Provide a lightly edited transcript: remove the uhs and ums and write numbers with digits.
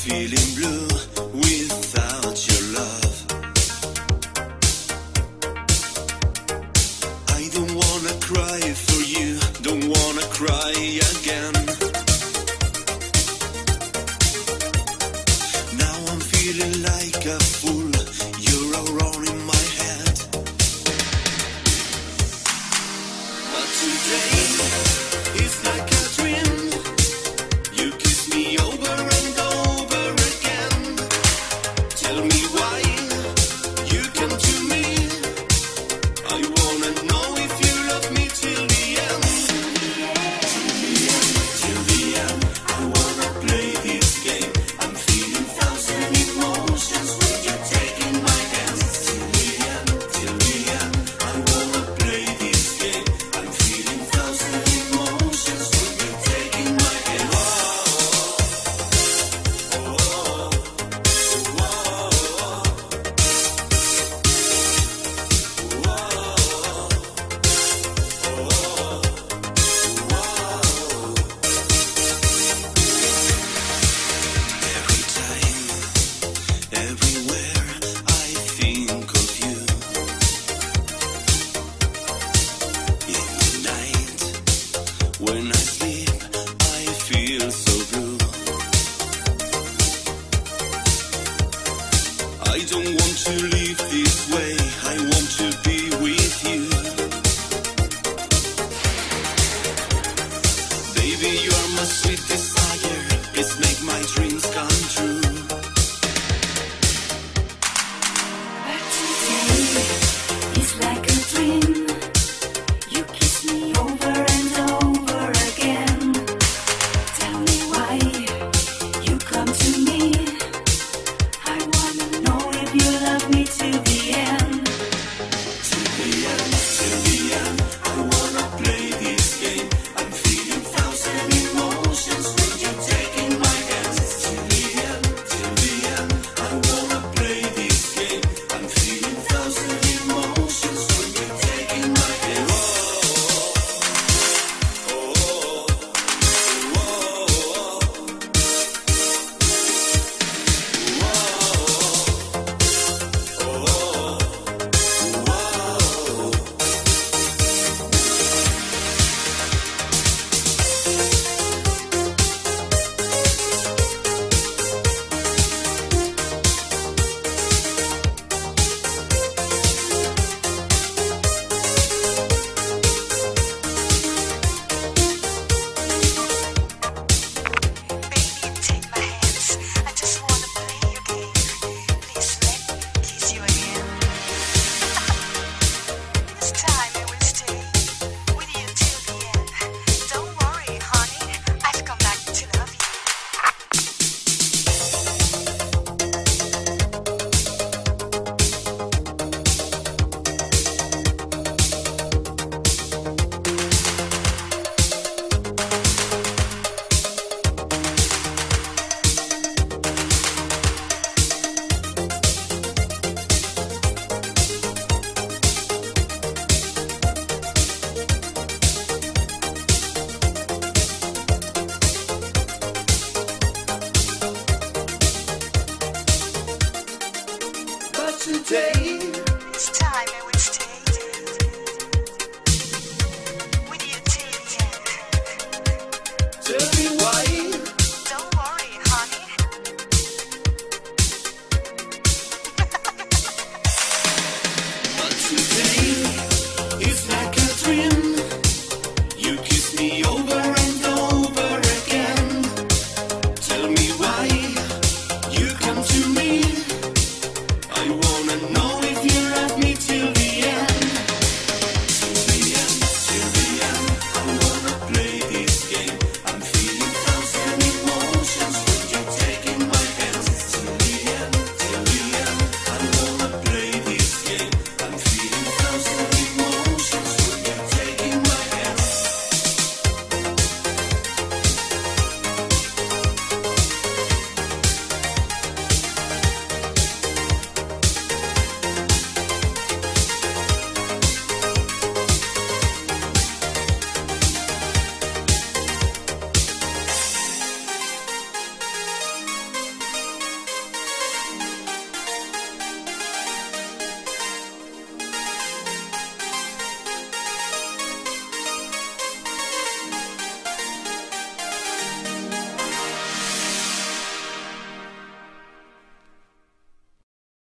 feeling blue without your love. I don't wanna cry for you, don't wanna cry again. Now I'm feeling like a fool, you're around in my head. But today is like a dream. You kiss me over and over again. Tell me why you come to me. I wanna know if you love me till the end. Till the end, I wanna play this game. I'm feeling thousand emotions when you're taking my hands. Till the end, I wanna play this game. I'm feeling thousand emotions when you're taking my hands. Every time, everywhere, I think of you. In the night, when I sleep, I feel so blue. I don't want to live this way, I want to be with you. Baby, you are my sweet desire, please make my dreams come true. It's like a dream. You kiss me over and over again. Tell me why you come to me. I wanna know if you love me till the end. Till the end, I wanna play this game. I'm feeling thousand emotions when you're taking my hands. Till the end, I wanna play this game. I'm feeling thousand emotions when you're taking my hands. Baby, take my hands. I just wanna play your game. Please let me kiss you again. This time I will stay with you till the end. Don't worry, honey. I've come back to love you. But today